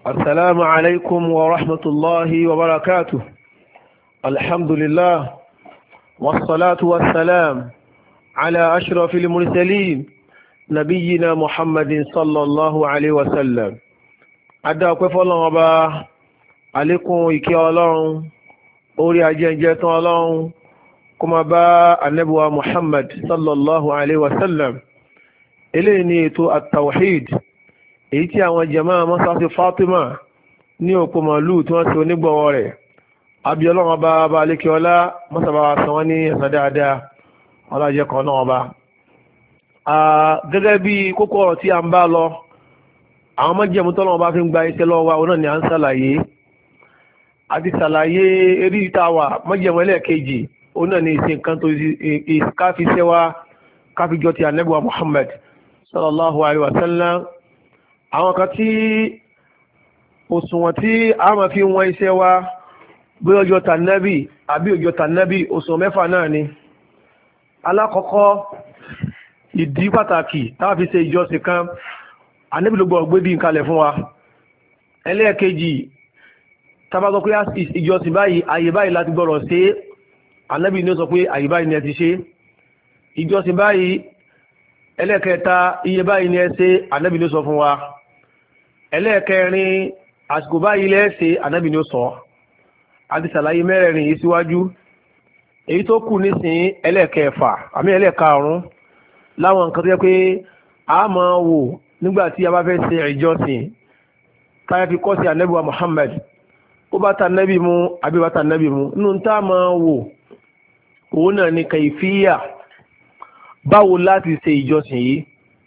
السلام عليكم ورحمة الله وبركاته. الحمد لله والصلاة والسلام على أشرف المرسلين نبينا محمد صلى الله عليه وسلم. أدعى كفالله وبا عليكم إكي الله أولي أجنجة الله كما با النبوة محمد صلى الله عليه وسلم. إليني تو التوحيد èyí tí àwọn jàmáà mọ́sáàsì Fatima ní òpó màálù tí wọ́n ti onígbọ̀wọ́ rẹ̀ abiyọ́lọ́wọ́ bá alékè ọlá mọ́sàbá san wọ́n ní ẹ̀san dáadáa ọlájẹ́ kan náà bá. gẹ́gẹ́ bí kókó ọ̀rọ̀ tí a ń bá lọ àwọn mọ́jẹ̀mú tọ́lọ́wọ́ bá fi ń gba iṣẹ́ lọ́wọ́ wa òun náà ni à ń ṣàlàyé àti ṣàlàyé eré ìtawà mọ́jẹ̀mú ẹlẹ́ẹ̀kejì òun náà ni ìsìn kan tó káfíṣẹ́ wa káfíjọ ti Ànábì wa Muhammad sallallahu alaihi wa sallam. Àwọn kan tí òṣùwọ̀n tí a máa fi wọn iṣẹ́ wa bí ọjọ́ tànábì àbí ọjọ́ tànábì òṣùwọ̀n mẹ́fà náà ni. Alákọ̀ọ́kọ́ ìdí pàtàkì táà fi ṣe ìjọsìn kan Ànábì ló gbọ́ gbé bí nkalẹ̀ fún wa. Ẹlẹ́ẹ̀kejì tábà sọ pé ìjọsìn báyìí àyè báyìí láti gbọ́dọ̀ ṣe Ànábì ní ó sọ pé àyè báyìí ni ẹ ti ṣe. Ìjọsìn báyìí ẹlẹ́ẹ̀kẹta iye báyìí ni ẹ ṣe Ànábì ló sọ fún wa. Ẹlẹ́ẹ̀kẹrin àsìkò báyìí lẹ́ẹ̀ṣẹ̀ Ànábì ló sọ. Àti ṣàlàyé mẹ́rẹ̀ẹ̀rin yìí síwájú. Èyí tó kù nísìnyí ẹlẹ́ẹ̀kẹfà àmì ẹlẹ́ẹ̀karùn-ún láwọn nǹkan tó yẹ pé a máa wò nígbà tí a bá fẹ́ ṣe ìjọsìn táyà fi kọ́ sí Ànábì wa Muhammad ó bá ta Ànábì mu àbí bá ta Ànábì mu nínú tá a máa wò òun náà ni kàìfíyà báwo láti ṣe ìjọsìn yìí.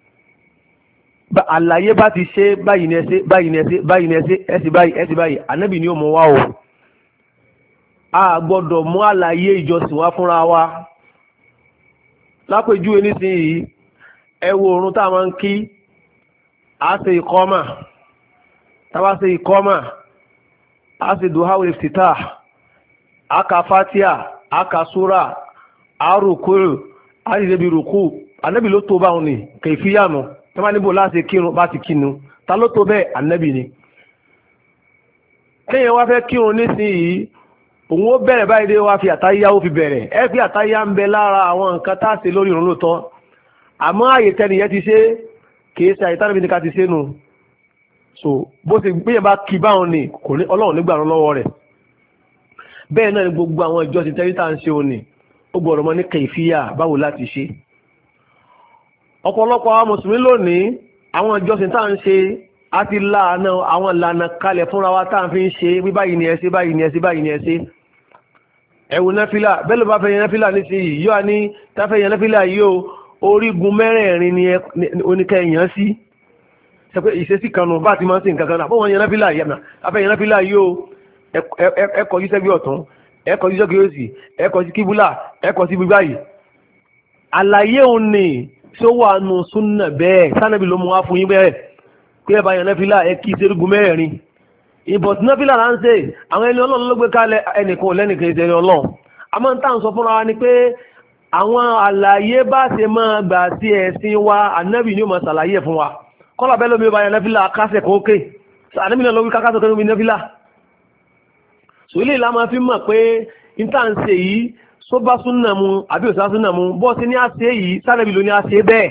Àlàyé bá ti ṣe báyìí ní ẹsẹ báyìí ní ẹsẹ báyìí ní ẹsẹ ẹsẹ báyìí ẹsẹ báyìí Ànábì ni ó mọ wá o. A gbọ́dọ̀ mú àlàyé ìjọsìn wá fúnra wa. Lápèjúwe nísìnyí ẹ wo orun tá a máa ń kí a ṣe ìkọ́mà tá a bá ṣe ìkọ́mà a ṣe duhawul iftitah a ka fatia a ka sura a rukuru a ṣe bí rukú Ànábì ló tó báwọn ni kẹfíyànù tó bá níbo láti kírun bá ti kínu ta ló tó bẹ́ẹ̀ Ànábì ni. kéèyàn wá fẹ́ kírun nísìnyí òun ó bẹ̀rẹ̀ báyìí dé wá fi àtáyá ó fi bẹ̀rẹ̀ ẹ fi àtáyá ń bẹ lára àwọn nǹkan tá a ṣe lórí ìrun lóòótọ́ àmọ́ àyè tẹnìyẹn ti ṣe kìí ṣe àyè tánàbí ni ká ti ṣe nù. so bó ṣe gbéyàn bá kí báwọn ni kò ní Ọlọ́run nígbà rán lọ́wọ́ rẹ̀. bẹ́ẹ̀ náà ni gbogbo àwọn ìjọsìn tẹ́lí tá à ń ṣe òní ó gbọ́dọ̀ mọ̀ ní kẹ̀fíyà báwo láti ṣe. ọ̀pọ̀lọpọ̀ àwọn mùsùlùmí lónìí àwọn ìjọsìn tá à ń ṣe á ti láàánú àwọn ìlànà kalẹ̀ fúnra wa tá à ń fi ń ṣe bí báyìí ni ẹ ṣe báyìí ni ẹ ṣe báyìí ni ẹ ṣe. ẹ̀wù nẹ́fílà bẹ́ẹ̀ ló bá fẹ́ yẹn nẹ́fílà nísìnyí yóò ní táfẹ́ yẹn nẹ́fílà yìí o orígun mẹ́rẹ̀ẹ̀rin ni oníkẹ́ yẹn sí. ṣe pé ìṣesí kan nù bá ti máa ń ṣe nǹkan kan náà bó wọn yẹn nẹ́fílà yìí táfẹ́ yẹn nẹ́fílà yìí o ẹ kọjú sẹ́gbẹ́ ọ̀tún ẹ kọjú sẹ́gbẹ́ òsì ẹ kọjú kíbúlà ẹ kọjú sí gbígbá yìí. àlàyé òun ni tí ó wà nù súnà bẹ́ẹ̀ sánàbí ló mú wá fún yín bẹ́ẹ̀ pé ẹ bá yẹn nẹ́fílà ẹ kí ìṣerúgun mẹ́rẹ̀ẹ̀rin. ìbọ̀t nẹ́fílà là ń ṣe àwọn ẹni Ọlọ́run ló gbé kalẹ̀ ẹnìkan ò lẹ́nìkan ìṣẹ̀lẹ̀ Ọlọ́run. àmọ́ ń tàn sọ fúnra wa ni pé àwọn àlàyé bá ṣe máa gbà sí ẹ̀sìn wa Ànábì ni ó máa ṣàlàyé fún wa. kọ́lá bẹ́ẹ̀ lómi bá yẹn nẹ́fílà kásẹ̀ kan ókè Ànábì náà ló wí kásẹ̀ kan lómi nẹ́fílà. sòlè la máa fi mọ̀ pé ìtànṣe yìí só bá súnà mu àbí òsà súnà mu bọ́ọ̀sì ní àṣẹ yìí sànàbí ló ní àṣẹ bẹ́ẹ̀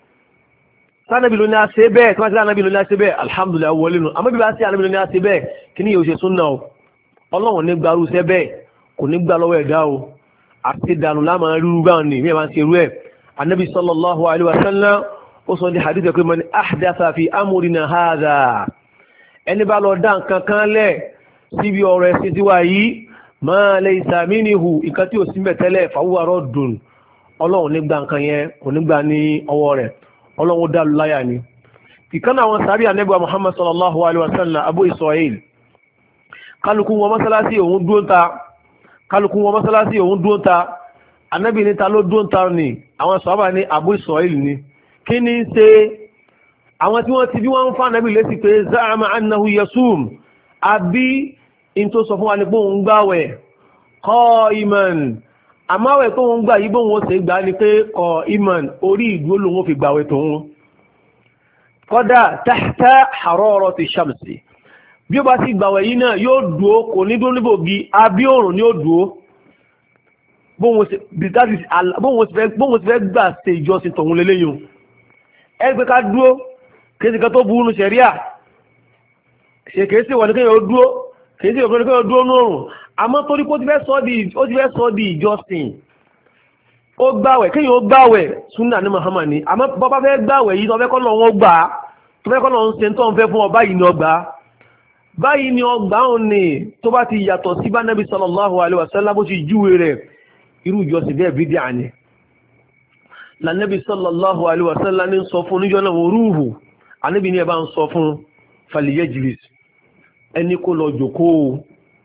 sànàbí ló ní àṣẹ bẹ́ẹ̀ tí wọ́n ti sànàbí ló ní àṣẹ bẹ́ẹ̀ alhamdulilayi wọlé nu àmọ́ bí wọ́n ti sànàbí ló ní àṣẹ bẹ́ẹ̀ kí ni yóò ṣe súnà o Ọlọ́run ní gbarú sẹ́ bẹ́ẹ̀ kò ní gbà lọ́wọ́ ẹ̀dá o àti dànù láàmà rúrú báwọn ni mẹ́ẹ̀ máa ń ṣe rú ẹ̀ Ànábì sallallahu alaihi wa sallam ó sọ ní hadith pé man ahdatha fi amrina hadha ẹni bá lọ dá nǹkan kan lẹ̀ síbi ọ̀rọ̀ ẹ̀sìn tiwa yìí ma laysa minhu nǹkan tí ò sí mbẹ̀ tẹ́lẹ̀ fahuwa raddun Ọlọ́run nígbà nǹkan yẹn kò nígbà ní ọwọ́ rẹ̀ Ọlọ́run dá lu láyà ni. ìkan àwọn sàbí Ànábì Muhammad sallallahu alaihi wa sallam Abu Isra'il kálukú wọn mọ́sálásí òun dúró ta kálukú wọn mọ́sálásí òun dúró ta Ànábì ní ta ló dúró ta ni àwọn sàhábà ní Abu Isra'il ni kí ni ń ṣe àwọn tí wọ́n ti bí wọ́n ń fa Ànábì lésì pé za'ama annahu yasum àbí in tó sọ fún wa ní pé òun gbàwẹ̀ qa'iman àmáwẹ̀ tó ń gbà yí bóun ó ṣe gbà ní pé qa'iman orí ìdúró lòun ó fi gbàwẹ̀ tòun kọ́dà tahta hararati shamsi bí ó bá sì gbàwẹ̀ yìí náà yóò dúó kò ní dúó níbògì abí òrùn ni ó dúó bóun sì fẹ́ gbà ṣe ìjọsìn tọ̀hún lélẹ́yìn ẹgbẹ́ ká dúó kéèsì kan tó burú ṣẹ̀ríà ṣe kéèsì wọ̀ ní kéèyàn ó dúó kéèsì wọ̀ ní kéèyàn ó dúó nórùn àmọ́ torí pé ó ti fẹ́ sọ di ìjọsìn ó gbàwẹ̀ kéèyàn ó gbàwẹ̀ súnà ní Muhammad ni àmọ́ bọ́bá fẹ́ gbàwẹ̀ yìí tó fẹ́ kọ́ lọ́wọ́ gbà tó fẹ́ kọ́ lọ́wọ́ ṣe tó ń fẹ́ fún ọ báyìí ni ọgbà báyìí ni ọgbà òun ni tó bá ti yàtọ̀ sí bá Nabi sallallahu alaihi wasallam bó ti júwe rẹ̀ irú ìjọsìn bẹ́ẹ̀ bídíà ni lànàbí sallallahu alaihi wasallam ní sọ fún níjọ́ náà rúhù anábì ní ẹbá ń sọ fún faliyajlis ẹni kó lọ jókòó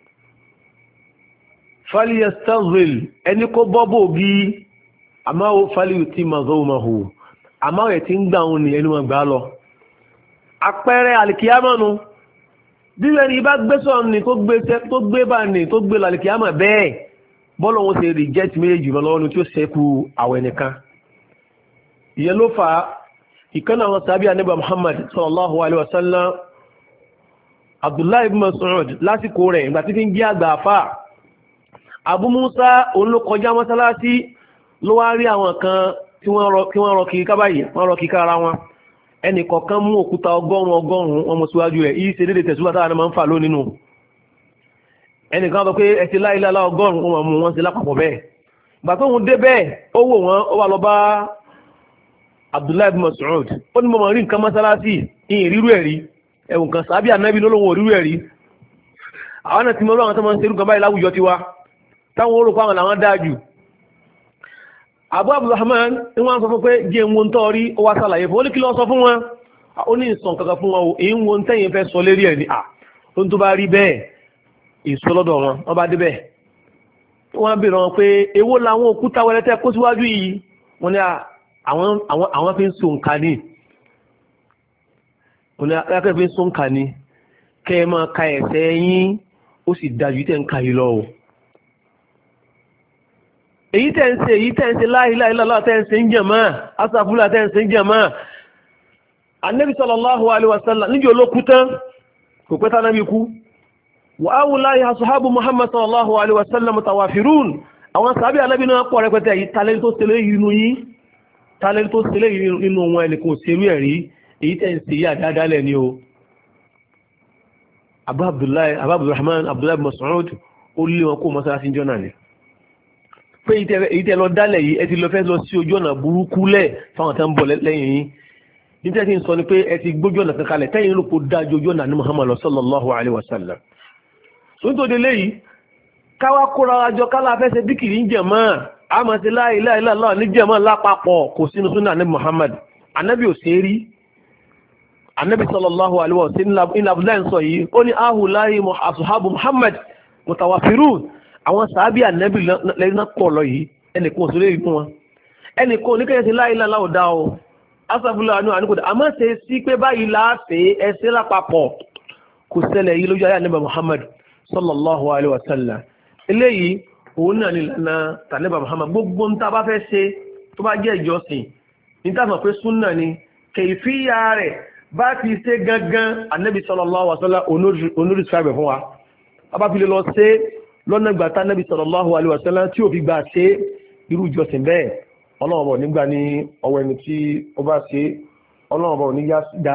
faliyastazil ẹni kó bọ́bọ̀ bí àmáwò faliyuti mazawmahu àmáwò ẹ̀ tí ń gbà òun ni ẹni wọn gbà lọ àpẹẹrẹ alìkìyámọ́nu bí ẹni bá gbé sọ́ọ̀ ni tó gbé bá ní tó gbé lálìkìyámọ̀ bẹ́ẹ̀ bọ́lọ̀ wọn ṣe reject méjì lọ́wọ́ ní tí ó ṣẹ́kù àwẹ̀ nìkan ìyẹn ló fà ìkànnà àwọn sàbí ànábì Muhammad sallallahu alaihi wasallam Abdullahi ibn Mas'ud lásìkò rẹ̀ ìgbà tí fi ń gbé àgbà àfà Abu Musa òun ló kọjá mọ́sálásí ló wá rí àwọn kan tí wọ́n rọ kiri kábàyì wọ́n rọ kiri kára wọn ẹnì kọ̀ọ̀kan mú òkúta ọgọ́rùn-ún wọn mọ̀ síwájú rẹ̀ yìí ṣe dédé tẹ̀síwá táwọn máa ń fà lónìí nù ẹnìkan sọ pé ẹtì láìláìlá ọgọ́rùn-ún wọn mú wọn sí lápapọ̀ bẹ́ẹ̀ ìgbà tó ń dé bẹ́ẹ̀ ó wò wọ́n ó wà lọ bá Abdullahi ibn Mas'ud ó ní mọ̀mọ̀ rí nǹkan mọ́sálásí ìyìn rírú ẹ̀rí ẹ̀wùn kan sàbí ànábì lólówó rírú ẹ̀rí àwọn náà ti mọ́ lọ́wọ́ tó máa ń serú kan báyìí láwùjọ tiwa táwọn orúkọ àwọn làwọn dáa jù Abu Abdulrahman ní wọ́n sọ fún pé jẹ́ ń wo ń tọ́ rí ó wá sàlàyé fún ó ní kí lọ́ sọ fún wọn ó ní ìsàn kankan fún wọn o èyí ń wo ń tẹ́yìn fẹ́ sọ lérí ẹ̀ ní à ó ń tó bá rí bẹ́ẹ̀ èso lọ́dọ̀ wọn wọ́n bá débẹ̀ wọ́n bèèrè wọn pé èwo làwọn òkúta wẹlẹ́tẹ́ kó síwájú yìí wọ́n ní àwọn fi ń so nǹkan ní wọ́n ní akẹ́kẹ́ fi ń so nǹkan ní kẹ́ ẹ máa ka ẹ̀sẹ̀ yín ó sì dájú tẹ̀ ń ka yìí lọ o èyí tẹ̀ ń ṣe láìláìláà tẹ̀ ń ṣe ń jàmá asàfúlà tẹ̀ ń ṣe ń jàmá Ànábì sallallahu alaihi wasallam níjọ́ ló kú tán kò pẹ́ tá nábì kú wa awlahi ashabu Muhammad sallallahu alaihi wasallam mutawafirun àwọn sàbí Ànábì náà pọ̀ rẹpẹtẹ yìí talent tó ṣẹlẹ̀ inú yín talent tó ṣẹlẹ̀ inú wọn ẹni kò ṣerú ẹ̀rí èyí tẹ̀ ń ṣe yí àdádálẹ̀ ni o Abu Abdurrahman Abdullahi Mas'ud ó lé wọn kó mọ́sálásí jọ náà ni pé èyí tẹ́ lọ dálẹ̀ yìí ẹ ti lọ fẹ́ lọ sí ojú ọ̀nà burúkú lẹ̀ fáwọn tẹ́ ń bọ̀ lẹ́yìn yín ní tẹ́ ti ń sọ ni pé ẹ ti gbójú ọ̀nà kankan lẹ̀ tẹ́yìn ló kó dájú ojú ọ̀nà ní Muhammad sallallahu alaihi wasallam so nítorí léyìí káwá kóra ajọ kálá fẹ́ ṣe díkìrì ń jẹ̀mọ́ àmọ́ sí la ilaha illallah ní jẹ̀mọ́ lápapọ̀ kò sínú súnà ní Muhammad anábì ò ṣe rí anábì sallallahu alaihi wasallam ní abdullahi sọ yìí ó ní ahùláyé ashabu Muhammad mutawafirun àwọn sàábí ànábì lẹ́yìn pọ̀ lọ yìí ẹnìkan ò sí lè rí fún wọn ẹnìkan oníkẹ́yẹ sí láìlá láòdá o asàfúlà àánú àníkòdà àmọ́ ṣe sí pé báyìí láàfẹ́ ẹsẹ̀ lápapọ̀ kò ṣẹlẹ̀ yìí lójú ayé ànábì Muhammad sallallahu alaihi wasallam eléyìí òun náà ní lànà tànábì Muhammad gbogbo ń tá bá fẹ́ ṣe tó bá jẹ́ ìjọsìn ní tá mọ̀ pé súnà ni kèfíyà rẹ̀ bá ti ṣe gangan ànábì sallallahu alaihi wasallam onórísìkàbẹ̀ fún wa abáfilé lọ ṣe lọ́nà gbàtà Nabi sallallahu alaihi wasallam tí ò fi gbà ṣe irú ìjọsìn bẹ́ẹ̀ ọlọ́ọ̀bọ̀ nígbà ní ọwọ́ ẹni tí ó bá ṣe ọlọ́ọ̀bọ̀ ní yá dá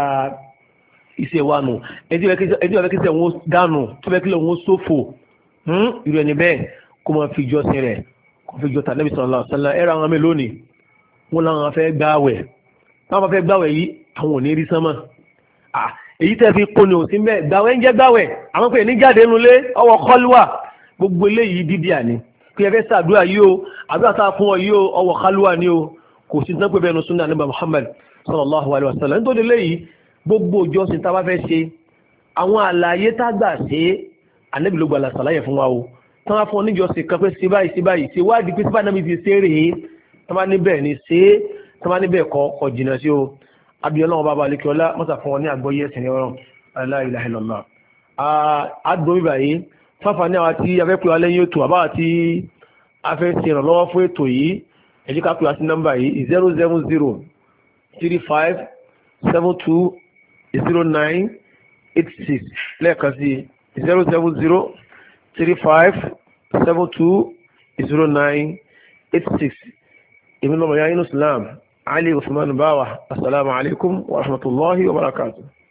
iṣẹ́ wa nù ẹni ọ̀fẹ́ kíṣẹ́ wọn dànù tó fẹ́ kílẹ̀ wọn sófò irú ẹni bẹ́ẹ̀ kó máa fi ìjọsìn rẹ̀ kó fi ìjọta Nabi sallallahu alaihi wasallam ẹ̀rọ àwọn mi lónìí wọn làwọn fẹ́ gbààwẹ̀ táwọn fẹ́ gbààwẹ̀ yìí àwọn ò ní rí sánmà èyí tẹ́ fi kó ni ò sí mbẹ́ gbààwẹ̀ ń jẹ́ gbààwẹ̀ àwọn pè ní jáde nulẹ̀ ọwọ́ kọ́lùwà gbogbo eléyìí dídí àní kí ẹ fẹ́ sàdúrà yìí o àdúrà tá a fún ọ yìí o ọwọ́ kálúwà ni o kò sí tán pé bẹ́ẹ̀ nu sunna níbà Muhammad sallallahu alaihi wasallam nítorí eléyìí gbogbo ìjọsìn tá a bá fẹ́ ṣe àwọn àlàyé tá a gbà ṣe ànábì ló gbàlà sàlàyé fún wa o tán wá fún ọ níjọsìn kan pé ṣe báyìí ṣe wádìí pé síbáà náà mi fi ṣe rèé tán bá níbẹ̀ ni ṣe tán bá níbẹ̀ kọ́ jìnnà sí o abiyọ́lá wọn bàbá alekiola mọ́sà fún ọ ní àgbọ́yé ẹ̀sìn ọ̀rọ̀ la ilaha illallah àdùn ìbàyí fáfà ní àwọn tí afẹ́pẹ́ wa lẹ́yìn ètò àbáwá tí a fẹ́ ṣe ìrànlọ́wọ́ fún ètò yìí ẹ jẹ́ ká pè wá sí nọ́mbà yìí 070357209 86 lẹ́ẹ̀kan sí 07035720986. èmi lọ́mọ ya inú Islam Ali Usman Bawa. Assalamu alaikum wa rahmatullahi wa barakatuh.